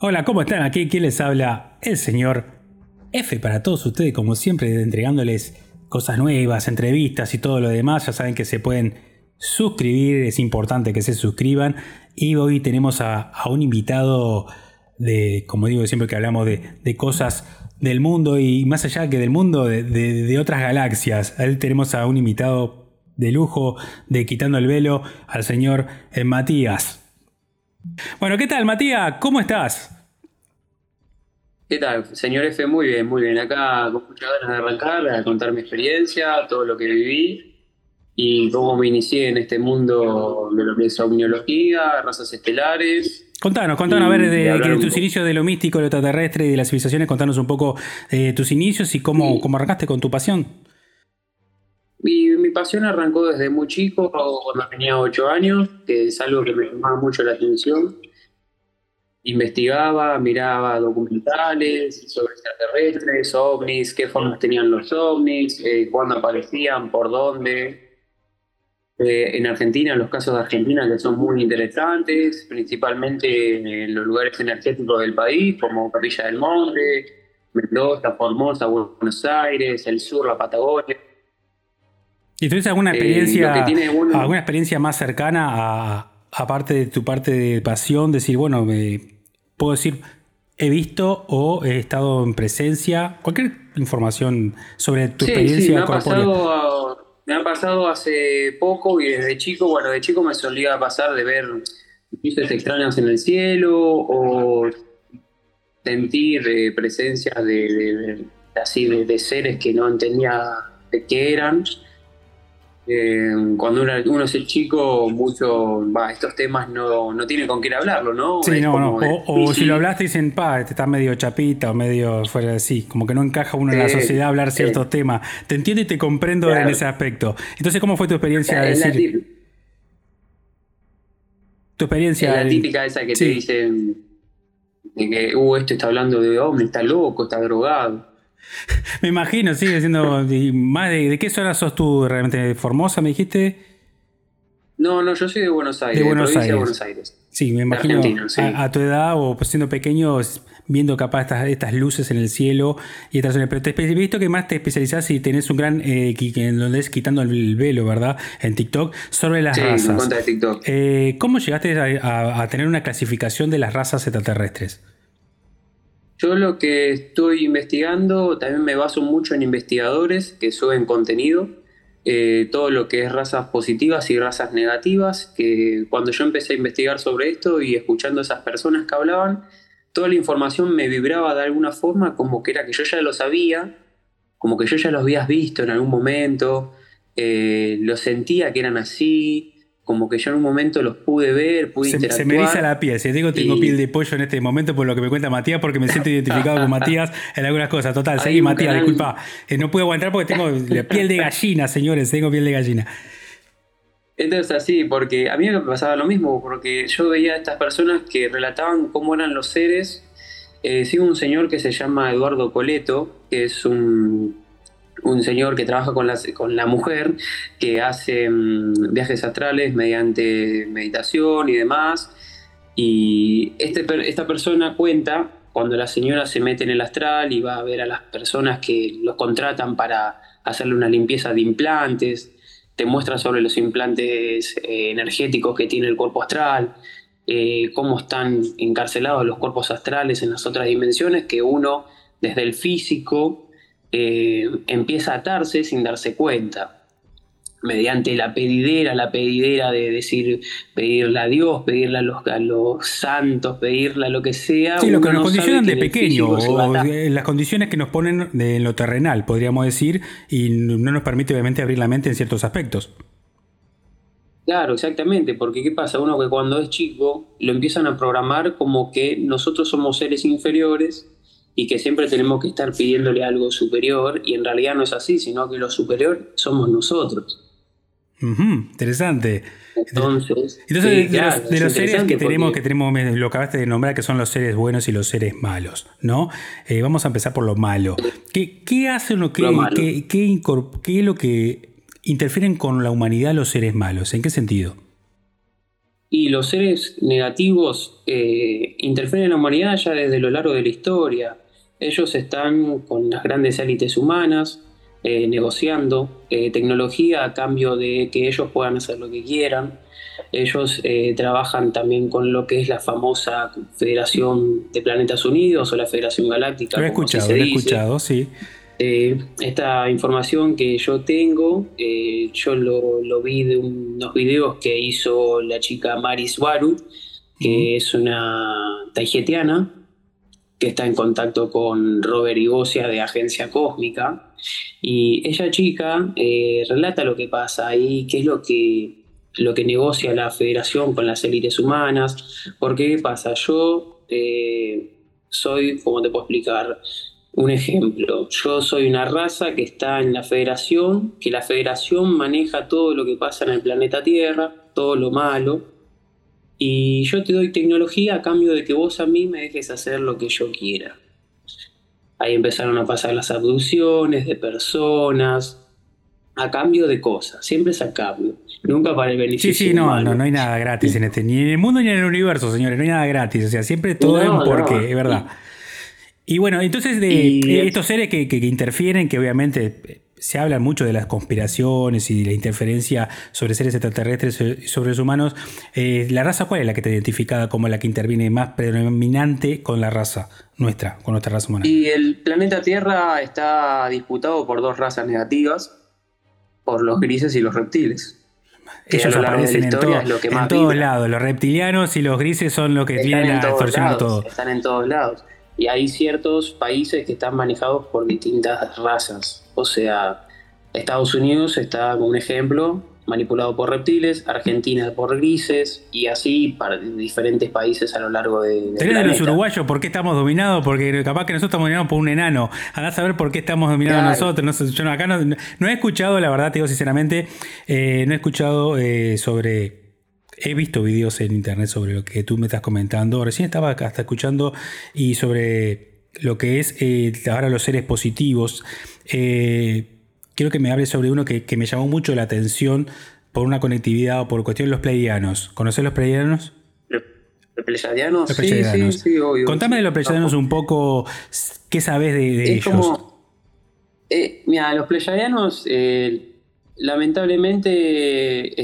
Hola, ¿cómo están? Aquí, ¿quién les habla? El señor F para todos ustedes, como siempre, entregándoles cosas nuevas, entrevistas y todo lo demás. Ya saben que se pueden suscribir, es importante que se suscriban. Y hoy tenemos a un invitado de, como digo siempre que hablamos de cosas del mundo y más allá que del mundo, de otras galaxias. Ahí tenemos a un invitado de lujo de Quitando el Velo, al señor Matías. Bueno, ¿qué tal, Matías? ¿Cómo estás? ¿Qué tal, señor F? Muy bien, muy bien. Acá con muchas ganas de arrancar, a contar mi experiencia, todo lo que viví y cómo me inicié en este mundo de lo que es omniología, razas estelares Contanos, a ver, y hablar de un tus poco. inicios de lo místico, lo extraterrestre y de las civilizaciones, contanos un poco tus inicios y cómo Mi, arrancaste con tu pasión. mi pasión arrancó desde muy chico, cuando tenía 8 años, que es algo que me llamaba mucho la atención. Investigaba, miraba documentales sobre extraterrestres, ovnis, qué formas tenían los ovnis, cuándo aparecían, por dónde. En Argentina, los casos de Argentina que son muy interesantes, principalmente en los lugares energéticos del país, como Capilla del Monte, Mendoza, Formosa, Buenos Aires, el sur, la Patagonia. ¿Y tuviste Lo que tiene bueno, alguna experiencia más cercana aparte de tu parte de pasión? Decir, bueno, puedo decir, he visto o he estado en presencia, cualquier información sobre tu sí, sí, experiencia corpórea. me ha pasado hace poco y desde chico, bueno, de chico me solía pasar de ver luces extrañas en el cielo o sentir presencias así de seres que no entendía de qué eran. Cuando uno es el chico, estos temas no tiene con quién hablarlo, ¿no? Sí, Es no, no. como es O si lo difícil. hablaste dicen, este está medio chapita o medio fuera de sí. Como que no encaja uno en la Eh, sociedad a hablar ciertos eh, temas. Te entiendo y te comprendo en ese claro, aspecto. Entonces, ¿cómo fue tu experiencia? es la, Decir, tip- tu es experiencia, la típica esa que te sí. dicen de que, este está hablando de hombre, está loco, está drogado. Me imagino, sigue siendo. Y más de qué zona sos tú realmente? ¿De Formosa, me dijiste? No, no, yo soy de Buenos De Aires, de Buenos provincia de Aires. Buenos Aires, Sí, me de imagino Argentina, sí. a tu edad o pues siendo pequeño, viendo capaz estas luces en el cielo y estas zonas. Pero he visto que más te especializás y tenés un gran, en donde es Quitando el Velo, ¿verdad? En TikTok, sobre las Sí, mi razas. cuenta de TikTok. ¿Cómo llegaste a tener una clasificación de las razas extraterrestres? Yo lo que estoy investigando, también me baso mucho en investigadores que suben contenido, todo lo que es razas positivas y razas negativas, que cuando yo empecé a investigar sobre esto y escuchando a esas personas que hablaban, toda la información me vibraba de alguna forma como que era que yo ya lo sabía, como que yo ya los habías visto en algún momento, lo sentía que eran así, como que yo en un momento los pude ver, pude Se me eriza interactuar la piel. Si digo tengo piel y de pollo en este momento por lo que me cuenta Matías, porque me siento identificado con Matías en algunas cosas. Total, hay seguí un Matías, canal. disculpa. No puedo aguantar porque tengo la piel de gallina, señores. Tengo piel de gallina. Entonces así, porque a mí me pasaba lo mismo, porque yo veía a estas personas que relataban cómo eran los seres. Sigo un señor que se llama Eduardo Coleto, que es un señor que trabaja con la mujer, que hace viajes astrales mediante meditación y demás. Y esta persona cuenta cuando la señora se mete en el astral y va a ver a las personas que los contratan para hacerle una limpieza de implantes, te muestra sobre los implantes energéticos que tiene el cuerpo astral, cómo están encarcelados los cuerpos astrales en las otras dimensiones, que uno desde el físico empieza a atarse sin darse cuenta mediante la pedidera de decir, pedirle a Dios, pedirle a los santos, pedirle a lo que sea, Sí, lo que uno nos no sabe condicionan que de en el pequeño, físico se va a o atar. las condiciones que nos ponen en lo terrenal, podríamos decir, y no nos permite obviamente abrir la mente en ciertos aspectos. Claro, exactamente, porque ¿qué pasa? Uno que cuando es chico lo empiezan a programar como que nosotros somos seres inferiores y que siempre tenemos que estar pidiéndole algo superior y en realidad no es así, sino que lo superior somos nosotros. Ujú, interesante. Entonces, Entonces, sí, claro, de es los seres interesante que porque tenemos, lo que acabaste de nombrar, que son los seres buenos y los seres malos, ¿no? Vamos a empezar por lo malo. ¿Qué hacen o lo malo. qué es lo que interfieren con la humanidad los seres malos? ¿En qué sentido? Y los seres negativos interfieren en la humanidad ya desde lo largo de la historia. Ellos están con las grandes élites humanas, negociando tecnología a cambio de que ellos puedan hacer lo que quieran. Ellos trabajan también con lo que es la famosa Federación de Planetas Unidos o la Federación Galáctica, como así se Lo he dice. escuchado, sí. Esta información que yo tengo, yo lo vi de unos videos que hizo la chica Maris Baru, Mm. que es una taijetiana, que está en contacto con Robert Igosia de Agencia Cósmica. Y ella chica relata lo que pasa ahí, qué es lo que negocia la Federación con las élites humanas. Porque, ¿qué pasa? Yo soy, ¿cómo te puedo explicar? Un ejemplo, yo soy una raza que está en la Federación, que la Federación maneja todo lo que pasa en el planeta Tierra, todo lo malo, y yo te doy tecnología a cambio de que vos a mí me dejes hacer lo que yo quiera. Ahí empezaron a pasar las abducciones de personas, a cambio de cosas, siempre es a cambio, nunca para el Sí, sí, beneficio no humano. hay nada gratis Y- en este, ni en el mundo ni en el universo, señores, no hay nada gratis, o sea, siempre todo es un no, porqué, es no. verdad. Y bueno, entonces de Y estos seres que interfieren, que obviamente se habla mucho de las conspiraciones y de la interferencia sobre seres extraterrestres y sobre los humanos, ¿la raza cuál es la que está identificada como la que interviene más predominante con la raza nuestra, con nuestra raza humana? y el planeta Tierra está disputado por dos razas negativas, por los grises y los reptiles, que a Ellos lo largo de la aparecen historia es lo que en más todos vibra. lados, los reptilianos y los grises son los que vienen a extorsionar todo. Están en todos lados. Y hay ciertos países que están manejados por distintas razas. O sea, Estados Unidos está, como un ejemplo, manipulado por reptiles, Argentina por grises, y así para diferentes países a lo largo del Tenés de los planeta. uruguayos, ¿por qué estamos dominados? Porque capaz que nosotros estamos dominados por un enano. Andás a ver por qué estamos dominados Claro, nosotros. No sé, yo acá no he escuchado, la verdad, te digo sinceramente, no he escuchado sobre... He visto videos en internet sobre lo que tú me estás comentando. Recién estaba acá hasta escuchando y sobre lo que es ahora los seres positivos. Quiero que me hables sobre uno que me llamó mucho la atención por una conectividad o por cuestión de los pleiadianos. ¿Conocés los pleiadianos? los pleyadianos, Los sí, sí, pleyadianos. sí, obvio. Contame de los pleyadianos un poco, ¿qué sabés de Es ellos? como, mira, los pleyadianos lamentablemente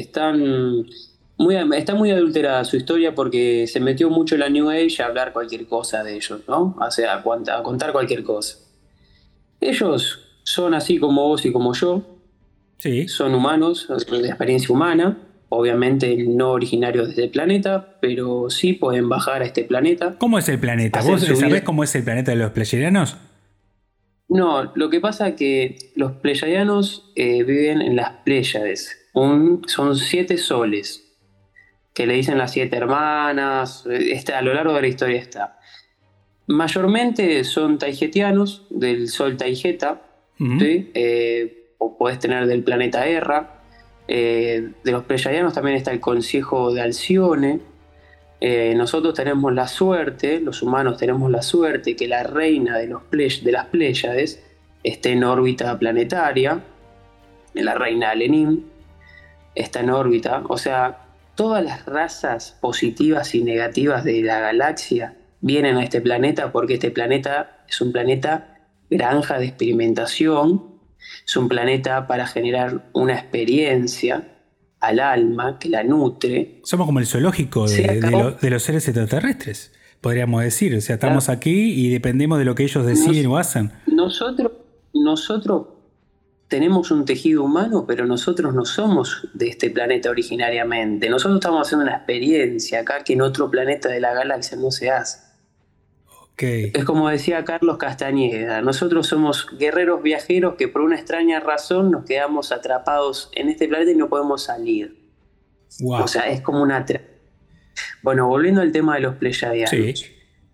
está muy adulterada su historia porque se metió mucho la New Age a hablar cualquier cosa de ellos, ¿no? O sea, a contar cualquier cosa. Ellos son así como vos y como yo, Sí. son humanos, de experiencia humana, obviamente no originarios de este planeta, pero sí pueden bajar a este planeta, ¿Cómo es el planeta? hacer ¿Vos su vida. sabés cómo es el planeta de los pleyadianos? No, lo que pasa es que los pleyadianos viven en las Pléyades. Son 7 soles, que le dicen las 7 hermanas. A lo largo de la historia está. Mayormente son taijetianos, del sol Taijeta, Ujú. ¿sí? O podés tener del planeta Erra. De los pleyadianos también está el Consejo de Alcione. Nosotros tenemos la suerte, los humanos tenemos la suerte que la reina de las Pléyades esté en órbita planetaria, la reina Lenin está en órbita, o sea, todas las razas positivas y negativas de la galaxia vienen a este planeta porque este planeta es un planeta granja de experimentación, es un planeta para generar una experiencia al alma que la nutre. Somos como el zoológico Se acabó. de los seres extraterrestres, podríamos decir. O sea, estamos Claro. aquí y dependemos de lo que ellos deciden o hacen. Nosotros, nosotros tenemos un tejido humano, pero nosotros no somos de este planeta originariamente. Nosotros estamos haciendo una experiencia acá que en otro planeta de la galaxia no se hace. Ok. Es como decía Carlos Castañeda, nosotros somos guerreros viajeros que por una extraña razón nos quedamos atrapados en este planeta y no podemos salir. O Wow. sea, es como una... Bueno, volviendo al tema de los Sí. pleyadianos.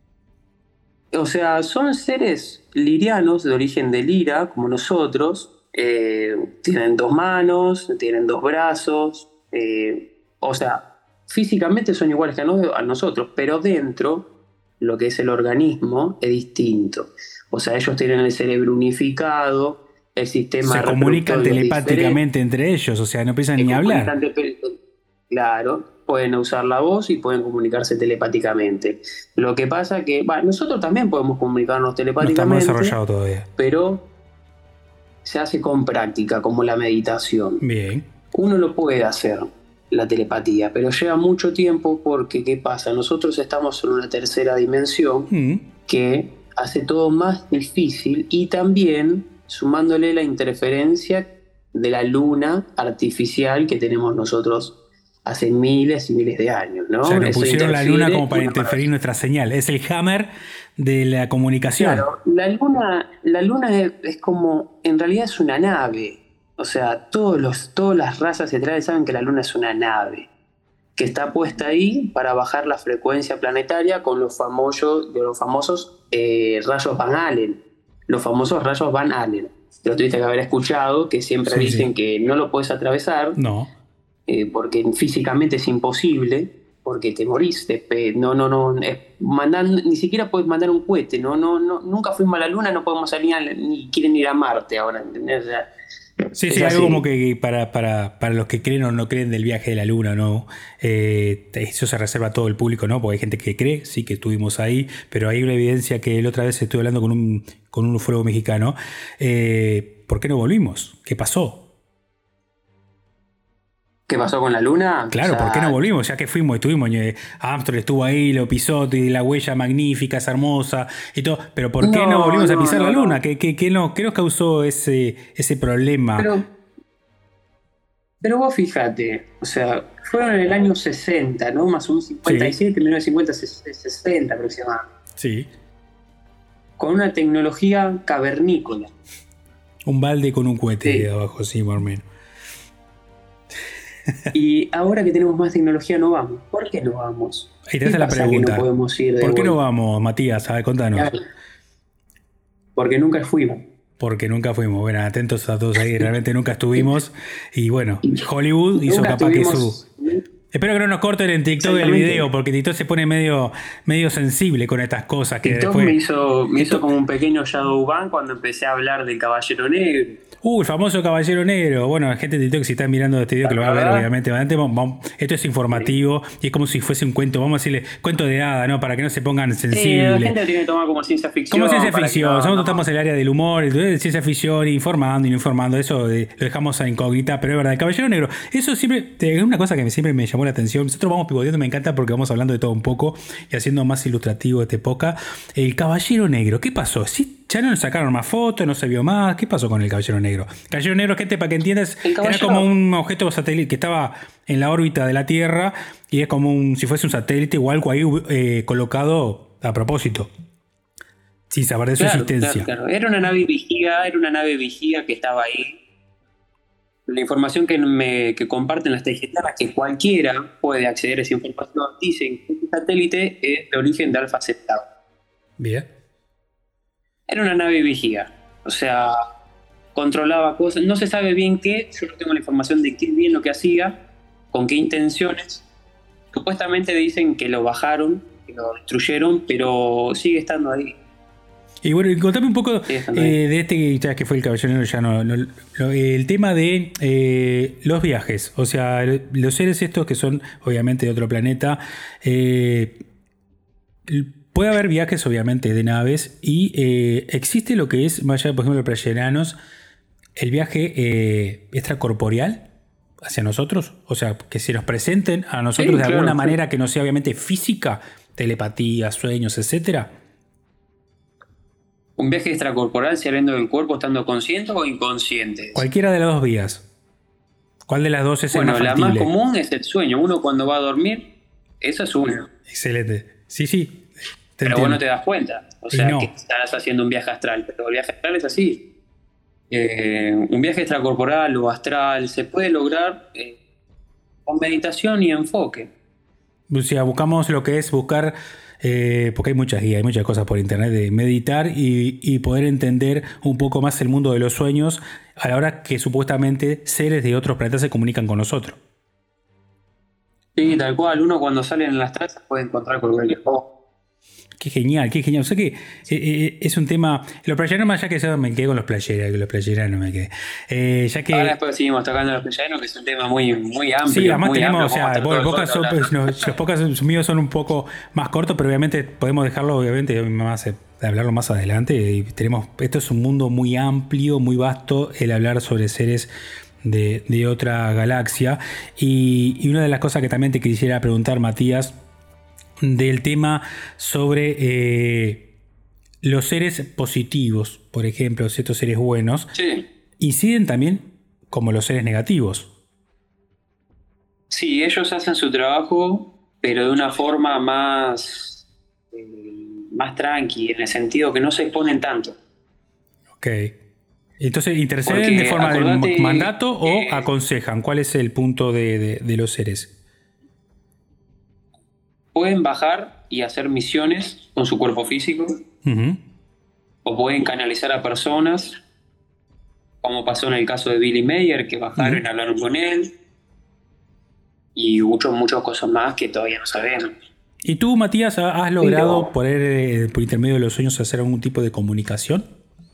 O sea, son seres lirianos de origen de Lira, como nosotros. Tienen 2 manos, tienen 2 brazos. O sea, físicamente son iguales que a nosotros, pero dentro, lo que es el organismo, es distinto. O sea, ellos tienen el cerebro unificado, el sistema Se comunican reproductorio es diferente. telepáticamente entre ellos, o sea, no empiezan Se ni a hablar. comunican, claro. pueden usar la voz y pueden comunicarse telepáticamente. Lo que pasa que, nosotros también podemos comunicarnos No estamos telepáticamente, desarrollados todavía. pero se hace con práctica, como la meditación. Bien. Uno lo puede hacer, la telepatía, pero lleva mucho tiempo porque, ¿qué pasa? Nosotros estamos en una tercera dimensión que hace todo más difícil, y también sumándole la interferencia de la luna artificial que tenemos nosotros hace miles y miles de años, ¿no? O sea, nos Eso pusieron la luna como para una interferir nuestra señal. Es el hammer de la comunicación. Claro, la luna es como, en realidad es una nave. O sea, todas las razas centrales saben que la luna es una nave que está puesta ahí para bajar la frecuencia planetaria con los famosos rayos Van Allen. Los famosos rayos Van Allen. Lo tuviste que haber escuchado, que siempre dicen que no lo puedes atravesar. No. Porque físicamente es imposible, porque te morís. Ni siquiera puedes mandar un cohete. Nunca fuimos a la luna, no podemos salir ni quieren ir a Marte ahora, ¿entendés? O sea, Sí, es algo así. como que para los que creen o no creen del viaje de la luna, ¿no? Eso se reserva a todo el público, ¿no? Porque hay gente que cree, sí que estuvimos ahí, pero hay una evidencia que la otra vez estuve hablando con un ufólogo mexicano. ¿Por qué no volvimos? ¿Qué pasó? ¿Qué pasó con la luna? Claro, O sea, ¿por qué no volvimos? Ya que estuvimos, Armstrong estuvo ahí, lo pisó, y la huella magnífica, es hermosa y todo, pero ¿por qué no volvimos a pisar la luna? ¿Qué nos causó ese problema? Pero vos fíjate, o sea, fueron en el año 60, ¿no? Más o menos 57, 1950, 60 aproximadamente. Sí. Con una tecnología cavernícola. Un balde con un cohete abajo, sí, más o menos. Y ahora que tenemos más tecnología no vamos. ¿Por qué no vamos? Ahí te hace la pregunta. No podemos ir ¿Por qué no vamos, Matías? A ver, contanos. Porque nunca fuimos. Porque nunca fuimos. Bueno, atentos a todos ahí. Realmente nunca estuvimos. Y bueno, Hollywood hizo capaz que su... Espero que no nos corten en TikTok el video, porque TikTok se pone medio sensible con estas cosas. Que TikTok después... me hizo como un pequeño shadow ban cuando empecé a hablar del Caballero Negro. El famoso Caballero Negro. Bueno, gente de TikTok, si están mirando este video, que lo va a ver, obviamente. Esto es informativo y es como si fuese un cuento, vamos a decirle, cuento de hada, ¿no? Para que no se pongan sensibles. La gente lo tiene que tomar como ciencia ficción. Como ciencia ficción. Nosotros estamos en el área del humor, de ciencia ficción, informando y no informando. Eso lo dejamos a incógnita, pero es verdad. El Caballero Negro, eso siempre, es una cosa que siempre me llamó la atención. Nosotros vamos pivoteando, me encanta porque vamos hablando de todo un poco y haciendo más ilustrativo este podcast. El Caballero Negro, ¿qué pasó? ¿Sí? Ya no nos sacaron más fotos, no se vio más. ¿Qué pasó con el Caballero Negro? El Caballero Negro, gente, para que entiendas, era como un objeto satélite que estaba en la órbita de la Tierra y es como si fuese un satélite o algo ahí colocado a propósito, sin saber de su existencia. Claro. Era una nave vigía que estaba ahí. La información que comparten las tarjetas, que cualquiera puede acceder a esa información, dicen que este satélite es de origen de Alpha Centauri. Bien. Era una nave vigía, o sea, controlaba cosas, no se sabe bien qué, yo no tengo la información de qué bien lo que hacía, con qué intenciones. Supuestamente dicen que lo bajaron, que lo destruyeron, pero sigue estando ahí. Y bueno, contame un poco de este que fue el Caballero, ya el tema de los viajes, o sea, los seres estos que son obviamente de otro planeta, puede haber viajes obviamente de naves y existe lo que es, más allá por ejemplo de playeranos, el viaje extracorporeal hacia nosotros, o sea, que se nos presenten a nosotros de alguna manera que no sea obviamente física, telepatía, sueños, etcétera. ¿Un viaje extracorporal saliendo del cuerpo estando consciente o inconsciente? Cualquiera de las dos vías. ¿Cuál de las dos es el más factible? La más común es el sueño. Uno cuando va a dormir, eso es uno. Excelente. Sí. Pero vos no te das cuenta. O sea, que estás haciendo un viaje astral. Pero el viaje astral es así. Un viaje extracorporal o astral se puede lograr con meditación y enfoque. O sea, buscamos lo que es buscar... porque hay muchas guías, hay muchas cosas por internet de meditar y poder entender un poco más el mundo de los sueños a la hora que supuestamente seres de otros planetas se comunican con nosotros. Sí, tal cual. Uno cuando sale en las trazas puede encontrar con cualquier cosa. Qué genial, qué genial. O sea que es un tema. Los playeranos, más allá que eso me quedé con los playeranos me quedé. Ya Ahora que. después seguimos tocando los playanos, que es un tema muy, Sí, además muy tenemos, amplio. o Podemos sea, estar bueno, todo el el podcast podcast hablando. los podcasts míos son un poco más cortos, pero obviamente podemos dejarlo, obviamente, más, hablarlo más adelante. Y tenemos, esto es un mundo muy amplio, muy vasto, el hablar sobre seres de otra galaxia. Y una de las cosas que también te quisiera preguntar, Matías, del tema sobre los seres positivos, por ejemplo, estos seres buenos, Sí, inciden también como los seres negativos. sí, ellos hacen su trabajo, pero de una forma más tranqui, en el sentido que no se exponen tanto. Ok. Entonces, ¿interceden de Porque forma de acordate mandato o que aconsejan? ¿Cuál es el punto de los seres? pueden bajar y hacer misiones con su cuerpo físico, Ujú. o pueden canalizar a personas, como pasó en el caso de Billy Mayer, que bajaron y Ujú. hablaron con él, y muchas cosas más que todavía no sabemos. ¿Y tú, Matías, has logrado Pero por intermedio de los sueños hacer algún tipo de comunicación?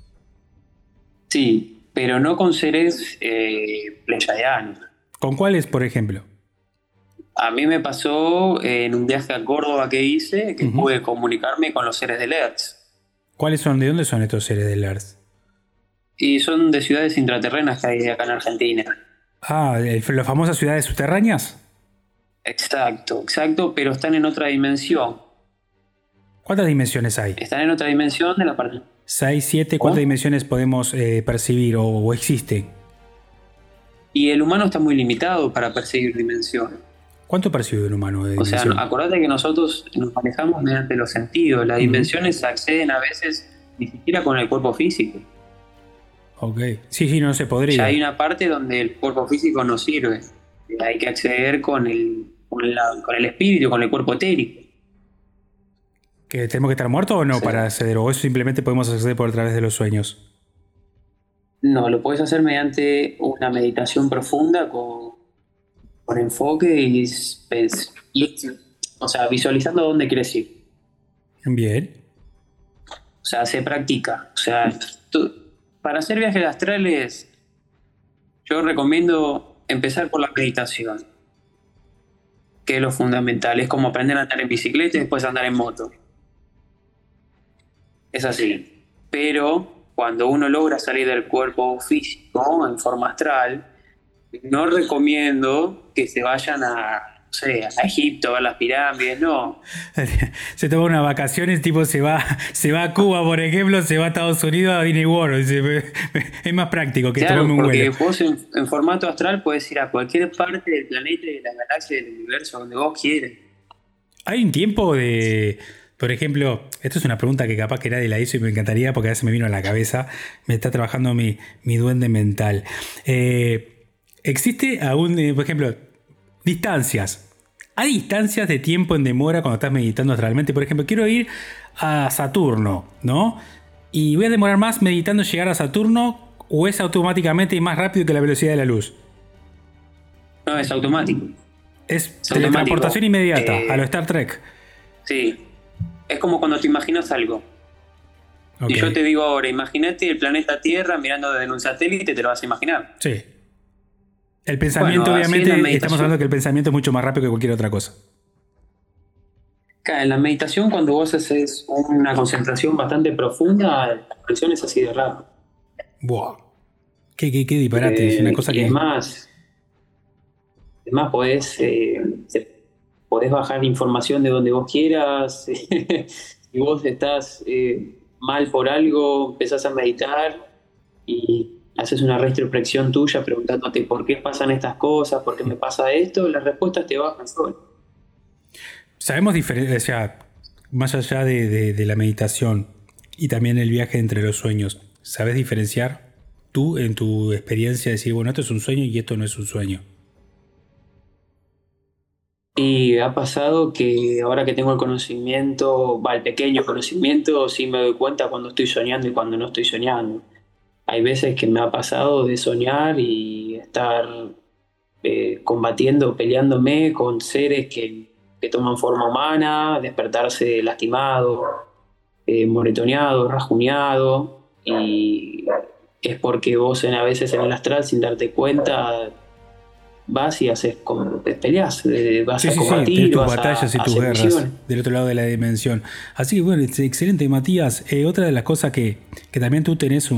sí, pero no con seres pleiadianos. ¿Con cuáles, por ejemplo? A mí me pasó en un viaje a Córdoba que hice que Ujú. pude comunicarme con los seres de Lertz. ¿Cuáles son? ¿De dónde son estos seres del Lars? Y son de ciudades intraterrenas que hay acá en Argentina. Ah, las famosas ciudades subterráneas. Exacto, exacto, pero están en otra dimensión. ¿Cuántas dimensiones hay? Están en otra dimensión de la parte. ¿Seis, siete? ¿Cuántas ¿Cómo? dimensiones podemos percibir o existen? Y el humano está muy limitado para percibir dimensiones. ¿Cuánto percibe un humano de O sea, dimensión? acordate que nosotros nos manejamos mediante los sentidos. Las Ujú. dimensiones se acceden a veces ni siquiera con el cuerpo físico. Ok. Sí, sí, no se Ya hay podría. una parte donde el cuerpo físico no sirve. Hay que acceder con el espíritu, con el cuerpo etérico. ¿Que tenemos que estar muertos o O no para sea, acceder? ¿O eso simplemente podemos acceder por a través de los sueños? no, lo puedes hacer mediante una meditación profunda con enfoque o sea, visualizando dónde quieres ir. Bien. O sea, se practica. O sea, para hacer viajes astrales, yo recomiendo empezar por la meditación, que es lo fundamental. Es como aprender a andar en bicicleta y después andar en moto. Es así. Pero cuando uno logra salir del cuerpo físico en forma astral, no recomiendo que se vayan no sé, a Egipto, a ver las pirámides, no. Se toma unas vacaciones, tipo se va a Cuba, por ejemplo, se va a Estados Unidos a Disney World. Dice, es más práctico que Claro, tomarme un vuelo. porque vos en formato astral puedes ir a cualquier parte del planeta, de la galaxia, del universo, donde vos quieras. Hay un tiempo de. Por ejemplo, esto es una pregunta que capaz que nadie la hizo y me encantaría porque a veces me vino a la cabeza. Me está trabajando mi duende mental. ¿Existe algún, por ejemplo, distancias? ¿Hay distancias de tiempo en demora cuando estás meditando astralmente? Por ejemplo, quiero ir a Saturno, ¿no? Y voy a demorar más meditando llegar a Saturno o es automáticamente más rápido que la velocidad de la luz. No, es automático. Es Es teletransportación automático. inmediata a lo Star Trek. Sí. Es como cuando te imaginas algo. Ok. Y yo te digo ahora, imagínate el planeta Tierra mirando desde un satélite, te lo vas a imaginar. Sí. El pensamiento, Bueno, así en la obviamente, estamos meditación. hablando que el pensamiento es mucho más rápido que cualquier otra cosa. En la meditación, cuando vos haces una concentración bastante profunda, la expresión es así de rápido. Buah. Qué disparate. Es una cosa Y que. es más podés bajar información de donde vos quieras. Si vos estás mal por algo, empezás a meditar y haces una retrospección tuya preguntándote por qué pasan estas cosas, por qué me pasa esto, las respuestas te bajan solas. Sabemos diferenciar, o sea, más allá de la meditación y también el viaje entre los sueños, ¿sabes diferenciar tú en tu experiencia decir, bueno, esto es un sueño y esto no es un sueño? Y ha pasado que ahora que tengo el conocimiento, el pequeño conocimiento, sí me doy cuenta cuando estoy soñando y cuando no estoy soñando. Hay veces que me ha pasado de soñar y estar combatiendo, peleándome con seres que que toman forma humana, despertarse lastimado, moretoneado, rajuñado, y es porque vos a veces en el astral, sin darte cuenta, vas y haces como te peleas, vas Sí, a sí, sí, tenés combatir, tus vas batallas y a tus hacer guerras misiones. del otro lado de la dimensión. Así que bueno, es excelente, Matías. Otra de las cosas que también tú tenés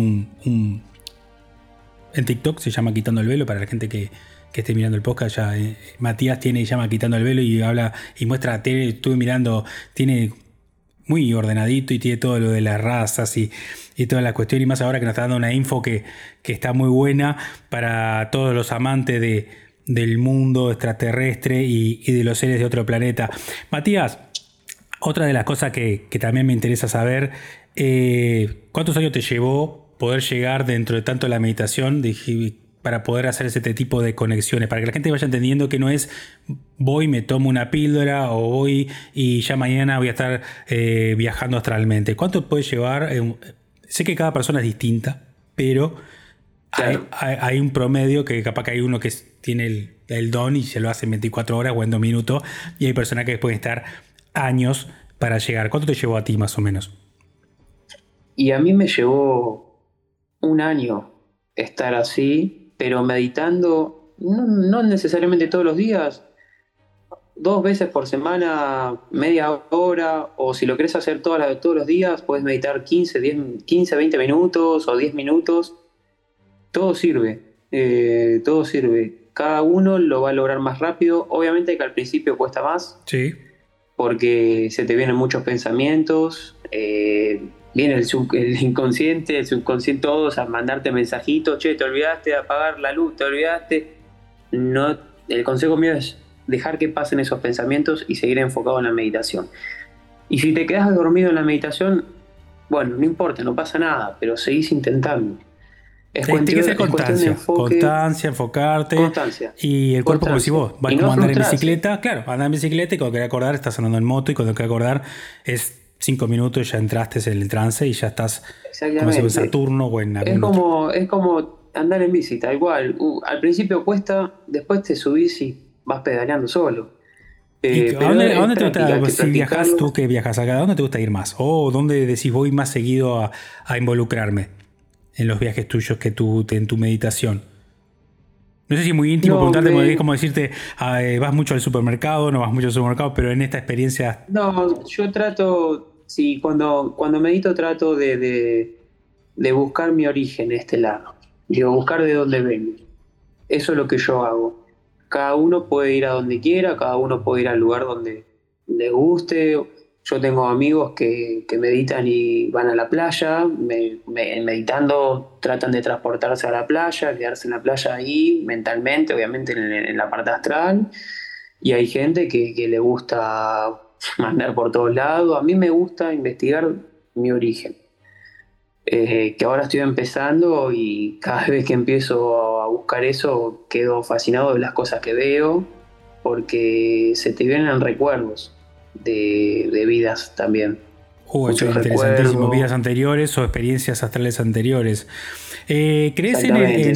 en TikTok, se llama Quitando el Velo, para la gente que esté mirando el podcast, ya Matías tiene y llama Quitando el Velo y habla y muestra, estuve mirando, tiene muy ordenadito y tiene todo lo de las razas y toda la cuestión, y más ahora que nos está dando una info que está muy buena para todos los amantes del mundo extraterrestre y de los seres de otro planeta. Matías, otra de las cosas que también me interesa saber, ¿cuántos años te llevó poder llegar dentro de tanto la meditación para poder hacer ese tipo de conexiones? Para que la gente vaya entendiendo que no es voy, me tomo una píldora o voy y ya mañana voy a estar viajando astralmente. ¿Cuánto puede llevar? Sé que cada persona es distinta, pero Claro. hay un promedio que capaz que hay uno que tiene el don y se lo hace en 24 horas o en 2 minutos, y hay personas que pueden estar años para llegar. ¿Cuánto te llevó a ti más o menos? Y a mí me llevó un año estar así, pero meditando, no necesariamente todos los días, 2 veces por semana, media hora, o si lo querés hacer todos los días, puedes meditar 15, 20 minutos o 10 minutos. Todo sirve, todo sirve. Cada uno lo va a lograr más rápido. Obviamente que al principio cuesta más, Sí. porque se te vienen muchos pensamientos, viene el inconsciente, el subconsciente, todos a mandarte mensajitos, che, te olvidaste de apagar la luz, te olvidaste. No, el consejo mío es dejar que pasen esos pensamientos y seguir enfocado en la meditación. Y si te quedas dormido en la meditación, bueno, no importa, no pasa nada, pero seguís intentando. Tiene que ser Es cuestión de constancia, enfoque, constancia, enfocarte, constancia, y el cuerpo, como decís constancia. vos, va Y como no andar en frustrarse. bicicleta, claro, andar en bicicleta y cuando querés acordar estás andando en moto y cuando querés acordar es 5 minutos, ya entraste en el trance y ya estás como si fuese en Exactamente. Saturno o en algún otro. Es como andar en bici, tal cual. Al principio cuesta, después te subís y vas pedaleando solo. ¿Y Pero a es dónde te práctica, hay gusta, que si viajas practicarlo. tú que viajas acá, ¿a dónde te gusta ir más? ¿O dónde decís voy más seguido a involucrarme en los viajes tuyos que en tu meditación? No sé si es muy íntimo No, preguntarte, porque es como decirte, vas mucho al supermercado, no vas mucho al supermercado, pero en esta experiencia. no, yo trato, sí, cuando medito trato de buscar mi origen en este lado. Digo, buscar de dónde vengo. Eso es lo que yo hago. Cada uno puede ir a donde quiera, cada uno puede ir al lugar donde le guste. Yo tengo amigos que meditan y van a la playa, meditando tratan de transportarse a la playa, quedarse en la playa ahí mentalmente, obviamente en la parte astral. Y hay gente que le gusta andar por todos lados. A mí me gusta investigar mi origen, que ahora estoy empezando y cada vez que empiezo a buscar eso quedo fascinado de las cosas que veo, porque se te vienen recuerdos de vidas también, Eso es muchos interesantísimo. recuerdos. Vidas anteriores o experiencias astrales anteriores. ¿Crees Exactamente.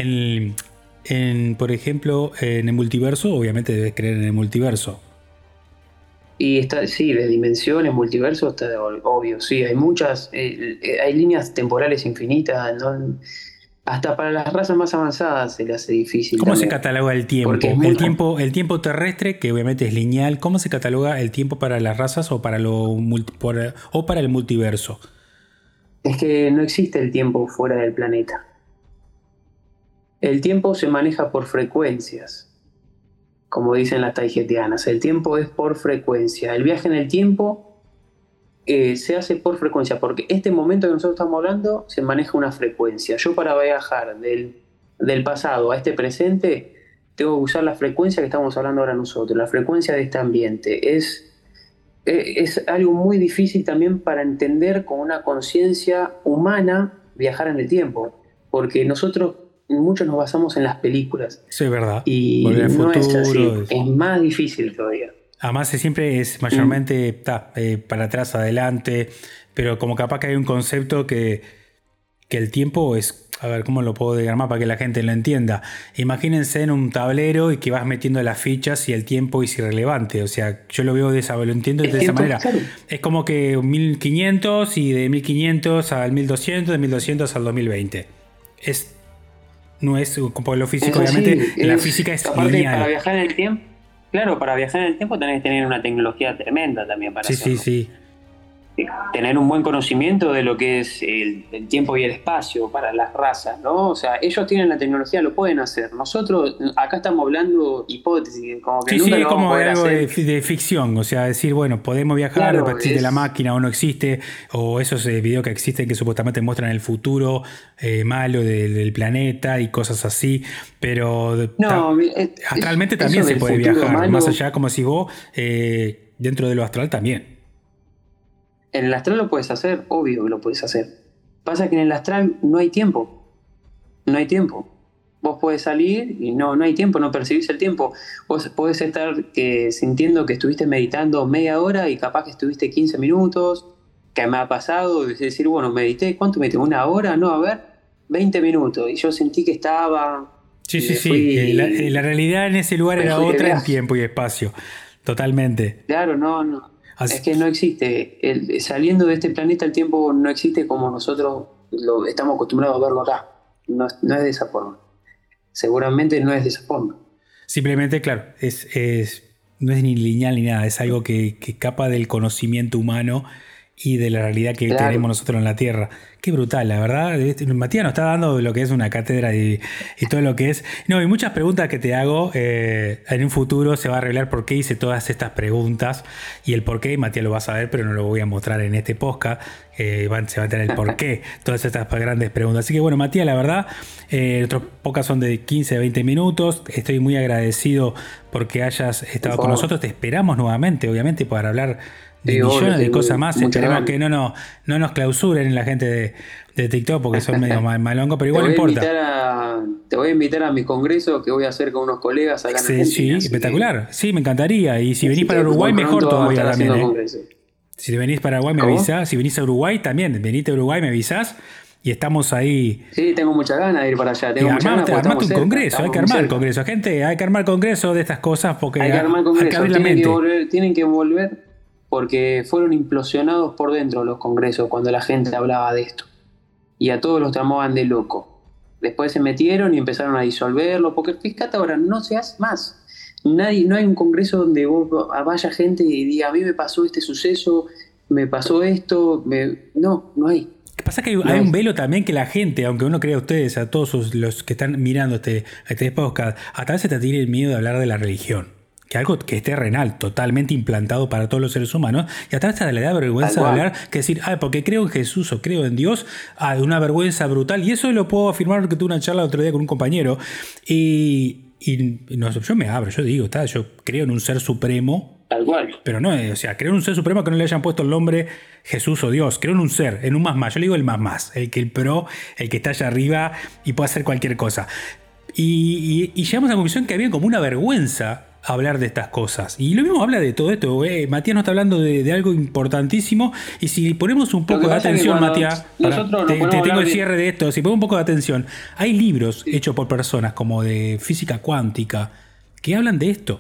por ejemplo, en el multiverso? Obviamente debes creer en el multiverso. Y está, sí, de dimensiones, multiversos, está obvio, sí, hay muchas, hay líneas temporales infinitas, ¿no? Hasta para las razas más avanzadas se le hace difícil ¿Cómo se también, cataloga el porque es tiempo? muy, El tiempo terrestre, que obviamente es lineal. ¿Cómo se cataloga el tiempo para las razas o o para el multiverso? es que no existe el tiempo fuera del planeta. El tiempo se maneja por frecuencias, como dicen las taigetianas. El tiempo es por frecuencia. El viaje en el tiempo se hace por frecuencia, porque este momento que nosotros estamos hablando se maneja una frecuencia. Yo para viajar del pasado a este presente tengo que usar la frecuencia que estamos hablando ahora nosotros, la frecuencia de este ambiente. Es algo muy difícil también para entender con una conciencia humana viajar en el tiempo, porque nosotros muchos nos basamos en las películas Sí, es verdad. y Volver al no es así, futuro. es más difícil todavía. Además, siempre es Mm, mayormente para atrás, adelante, pero como capaz que hay un concepto que el tiempo es A ver, ¿cómo lo puedo diagramar para que la gente lo entienda? Imagínense en un tablero y que vas metiendo las fichas y el tiempo es irrelevante. O sea, yo lo entiendo de esa manera. Claro. Es como que 1500 y de 1500 al 1200, de 1200 al 2020. No es como lo físico, obviamente. La física es aparte, lineal. para viajar en el tiempo, claro, para viajar en el tiempo tenés que tener una tecnología tremenda también para hacerlo. Sí. Tener un buen conocimiento de lo que es el tiempo y el espacio para las razas, ¿no? O sea, ellos tienen la tecnología, lo pueden hacer. Nosotros acá estamos hablando hipótesis, como que nunca lo vamos a poder algo hacer. de ficción, o sea, decir, bueno, podemos viajar, Claro, existe la máquina o no existe, o esos videos que existen que supuestamente muestran el futuro malo del planeta y cosas así, pero astralmente también se puede viajar, malo, más allá, como si vos, dentro de lo astral también. En el astral lo puedes hacer, obvio que lo puedes hacer. Pasa que en el astral no hay tiempo. No hay tiempo. Vos podés salir y no hay tiempo, no percibís el tiempo. Vos podés estar sintiendo que estuviste meditando media hora y capaz que estuviste 15 minutos, que me ha pasado, decir, bueno, medité, ¿cuánto medité? ¿Una hora? No, a ver, 20 minutos. Y yo sentí que estaba... Sí. La realidad en ese lugar era otra en tiempo y espacio. Totalmente. Claro, no. Es que no existe. Saliendo de este planeta el tiempo no existe como nosotros lo estamos acostumbrados a verlo acá. No es de esa forma. Seguramente no es de esa forma. Simplemente, claro, no es ni lineal ni nada. Es algo que escapa del conocimiento humano y de la realidad que tenemos nosotros en la Tierra. Qué brutal, la verdad. Matías nos está dando lo que es una cátedra y todo lo que es. No, y muchas preguntas que te hago. En un futuro se va a revelar por qué hice todas estas preguntas y el por qué. Matías lo va a saber, pero no lo voy a mostrar en este podcast. Se va a tener el por qué, todas estas grandes preguntas. Así que bueno, Matías, la verdad, nuestros podcasts son de 15 a 20 minutos. Estoy muy agradecido porque hayas estado con nosotros. Te esperamos nuevamente, obviamente, para hablar de millones de cosas más. Esperemos que no nos clausuren la gente de TikTok porque son medio malongos, pero igual no importa. Te voy a invitar a mi congreso que voy a hacer con unos colegas acá en Argentina. Sí, espectacular. Sí, me encantaría. Y si venís para Uruguay, mejor todavía también. Si venís para Uruguay, me avisás. Si venís a Uruguay, también. Venite a Uruguay, me avisás. Y estamos ahí. Sí, tengo muchas ganas de ir para allá. Armate un congreso, hay que armar congreso. Gente, hay que armar congreso de estas cosas porque hay que armar congreso. Hay que abrir la mente. Tienen que volver porque fueron implosionados por dentro los congresos cuando la gente hablaba de esto. Y a todos los tramaban de loco. Después se metieron y empezaron a disolverlo, porque fíjate ahora, no se hace más. No hay un congreso donde vaya gente y diga, a mí me pasó este suceso, me pasó esto, no hay. Lo que pasa es que hay un velo también que la gente, aunque uno crea a ustedes, a todos los que están mirando este podcast, hasta veces te tiene el miedo de hablar de la religión. Que algo que es terrenal, totalmente implantado para todos los seres humanos, y hasta veces le da vergüenza de hablar, que decir, porque creo en Jesús o creo en Dios, una vergüenza brutal. Y eso lo puedo afirmar porque tuve una charla el otro día con un compañero, y yo me abro, yo digo, yo creo en un ser supremo. Tal cual. Pero no, o sea, creo en un ser supremo que no le hayan puesto el nombre Jesús o Dios. Creo en un ser, en un más. Yo le digo el más, el que está allá arriba y puede hacer cualquier cosa. Y llegamos a la conclusión que había como una vergüenza hablar de estas cosas. Y lo mismo habla de todo esto. Matías nos está hablando de algo importantísimo. Y si ponemos un poco de atención, Matías, te tengo el cierre de esto. Si ponemos un poco de atención, hay libros hechos por personas como de física cuántica que hablan de esto.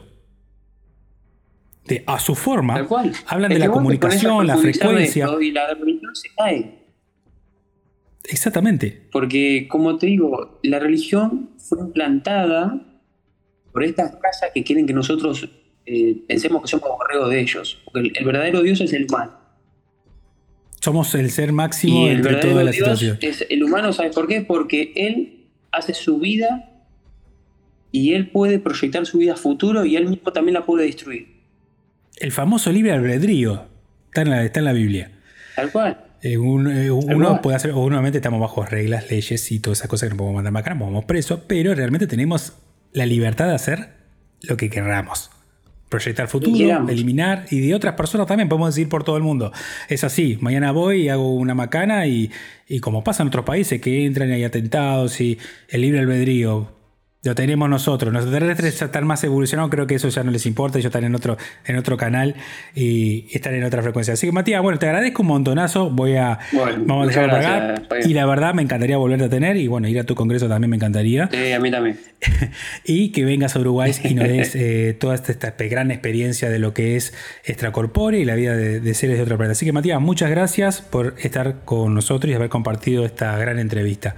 A su forma, hablan de la comunicación, la frecuencia. Y la religión se cae. Exactamente. Porque, como te digo, la religión fue implantada por estas razas que quieren que nosotros pensemos que somos borregos de ellos. Porque el verdadero Dios es el humano. Somos el ser máximo entre toda la situación. Es el humano, ¿sabes por qué? Porque él hace su vida y él puede proyectar su vida a futuro y él mismo también la puede destruir. El famoso libre albedrío está en la Biblia. Tal cual. Uno puede hacer, obviamente estamos bajo reglas, leyes y todas esas cosas que no podemos mandar macana, nos vamos presos, pero realmente tenemos la libertad de hacer lo que queramos. Proyectar futuro, eliminar, y de otras personas también podemos decidir por todo el mundo. Es así, mañana voy y hago una macana y como pasa en otros países que entran y hay atentados y el libre albedrío. Lo tenemos nosotros. Los extraterrestres ya están más evolucionados, creo que eso ya no les importa. Ellos están en otro canal y están en otra frecuencia. Así que, Matías, bueno, te agradezco un montonazo. Vamos a dejarlo para acá. Y la verdad, me encantaría volverte a tener. Y bueno, ir a tu congreso también me encantaría. Sí, a mí también. Y que vengas a Uruguay y nos des toda esta gran experiencia de lo que es extracorpóreo y la vida de seres de otro planeta. Así que, Matías, muchas gracias por estar con nosotros y haber compartido esta gran entrevista.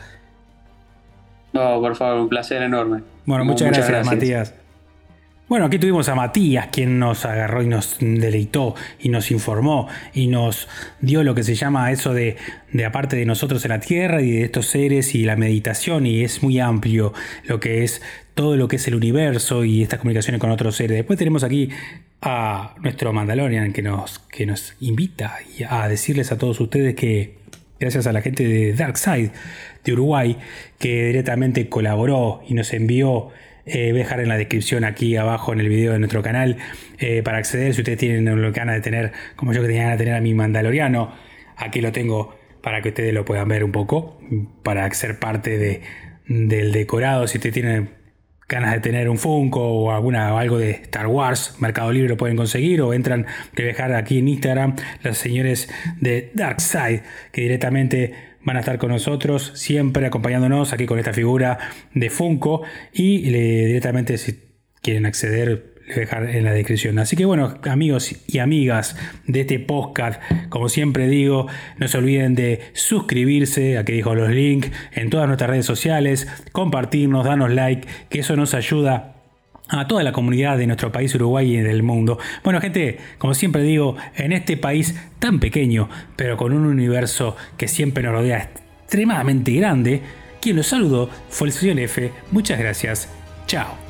No, por favor, un placer enorme. Bueno, muchas gracias, Matías. Bueno, aquí tuvimos a Matías, quien nos agarró y nos deleitó y nos informó y nos dio lo que se llama eso de aparte de nosotros en la Tierra y de estos seres y la meditación, y es muy amplio lo que es todo lo que es el universo y estas comunicaciones con otros seres. Después tenemos aquí a nuestro Mandalorian que nos invita a decirles a todos ustedes que gracias a la gente de Darkside de Uruguay, que directamente colaboró y nos envió, voy a dejar en la descripción aquí abajo en el video de nuestro canal, para acceder, si ustedes tienen ganas de tener, como yo que tenía ganas de tener a mi Mandaloriano, aquí lo tengo para que ustedes lo puedan ver un poco, para ser parte del decorado. Si ustedes tienen ganas de tener un Funko o algo de Star Wars, Mercado Libre lo pueden conseguir, o entran, voy a dejar aquí en Instagram los señores de Darkside, que directamente van a estar con nosotros, siempre acompañándonos aquí con esta figura de Funko, y directamente si quieren acceder, les voy a dejar en la descripción. Así que bueno, amigos y amigas de este podcast, como siempre digo, no se olviden de suscribirse, aquí dejo los links en todas nuestras redes sociales, compartirnos, darnos like, que eso nos ayuda a toda la comunidad de nuestro país, Uruguay, y del mundo. Bueno, gente, como siempre digo, en este país tan pequeño, pero con un universo que siempre nos rodea extremadamente grande, quien los saludó fue el señor F. Muchas gracias. Chao.